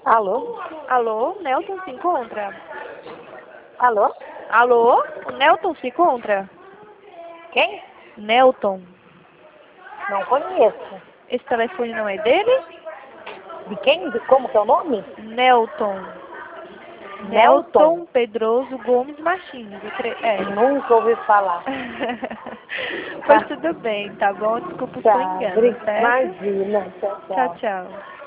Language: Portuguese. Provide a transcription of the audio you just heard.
Alô? Alô, Nelton se encontra? Alô? Alô, o Nelton se encontra? Quem? Nelton. Não conheço. Esse telefone não é dele? De quem? Como que é o nome? Nelton. Nelton? Pedroso Gomes Martins. É. Nunca ouvi falar. Pois tudo bem, tá bom? Desculpa o seu Tá, engano, certo? imagina. Tchau, Tchau, tchau. tchau.